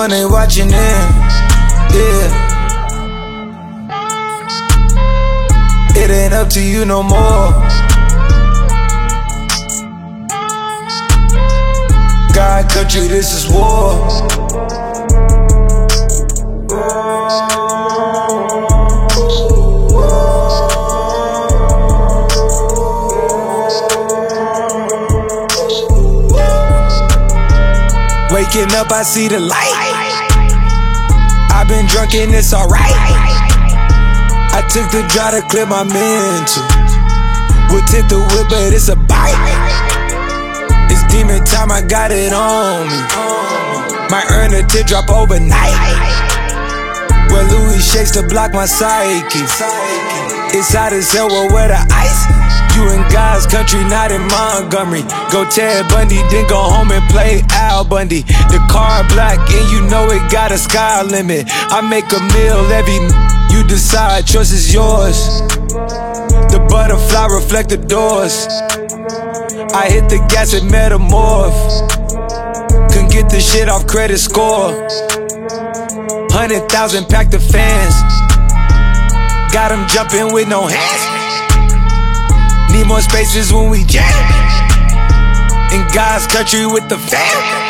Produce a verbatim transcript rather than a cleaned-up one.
one ain't watching in, yeah. It ain't up to you no more. God, country, this is war. Waking up, I see the light. I've been drunk and it's alright. I took the drive to clear my mental. We'll tip the whip, but it's a bite. It's demon time, I got it on me. Might earn a teardrop overnight. Well, Louis shakes to block my psyche. It's hot as hell, well, where the ice? You in God's country, not in Montgomery. Go Ted Bundy, then go home and play Al Bundy. The car black and you know it got a sky limit. I make a meal every, you decide, choice is yours. The butterfly reflect the doors. I hit the gas and metamorph. Couldn't get the shit off credit score. Hundred thousand pack the fans. Got them jumping with no hands. Need more spaces when we jam. In God's country with the fam.